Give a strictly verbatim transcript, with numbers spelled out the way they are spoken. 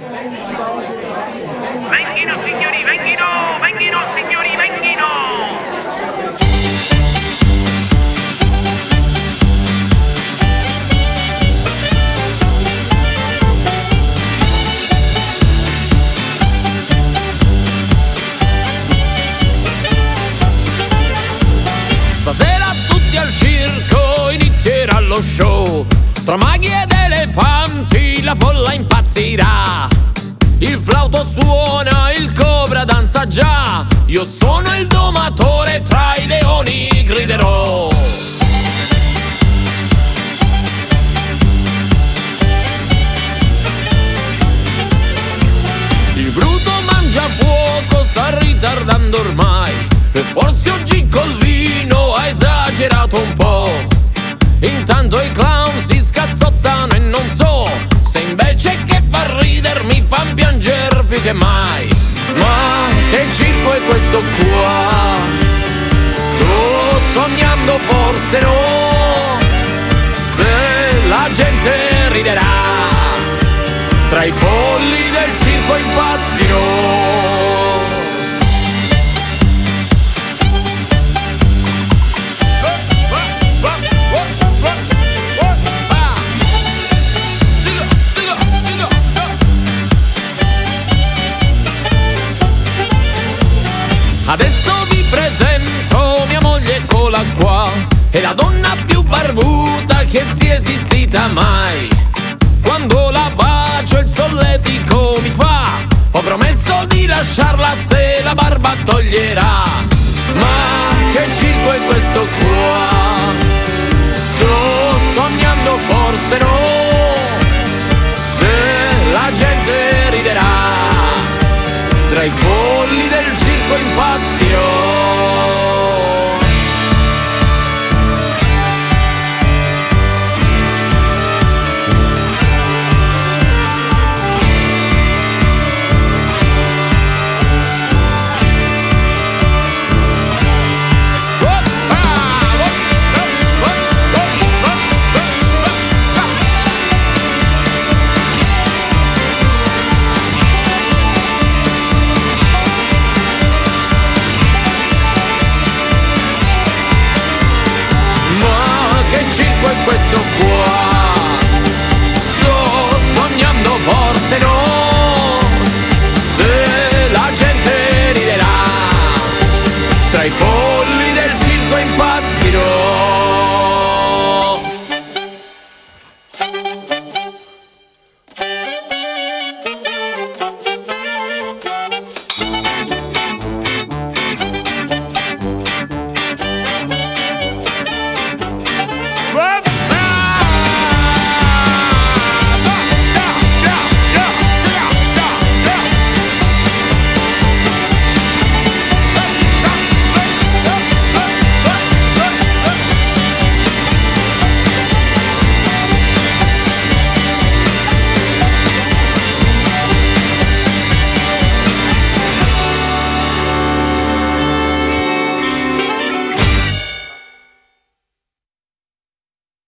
Venghino signori, venghino, venghino signori, venghino. Stasera tutti al circo inizierà lo show. Tra maghi ed elefanti la folla impazzirà. Il flauto suona, il cobra danza già. Io sono il domatore, tra i leoni griderò. Il bruto mangia fuoco, sta ritardando ormai. E forse oggi col vino ha esagerato un po'. Intanto i clown si scazzottano e non so se invece che far ridere mi fan piangere più che mai. Ma che circo è questo qua? Sto sognando, forse no. Se la gente riderà, tra i polli del circo impazzirò. Adesso vi presento mia moglie, eccola qua. È la donna più barbuta che sia esistita mai. Quando la bacio il solletico mi fa. Ho promesso di lasciarla se la barba toglierà. Ma che circo è questo qua? Sto sognando, forse no. Se la gente riderà, tra i polli del circo impazzo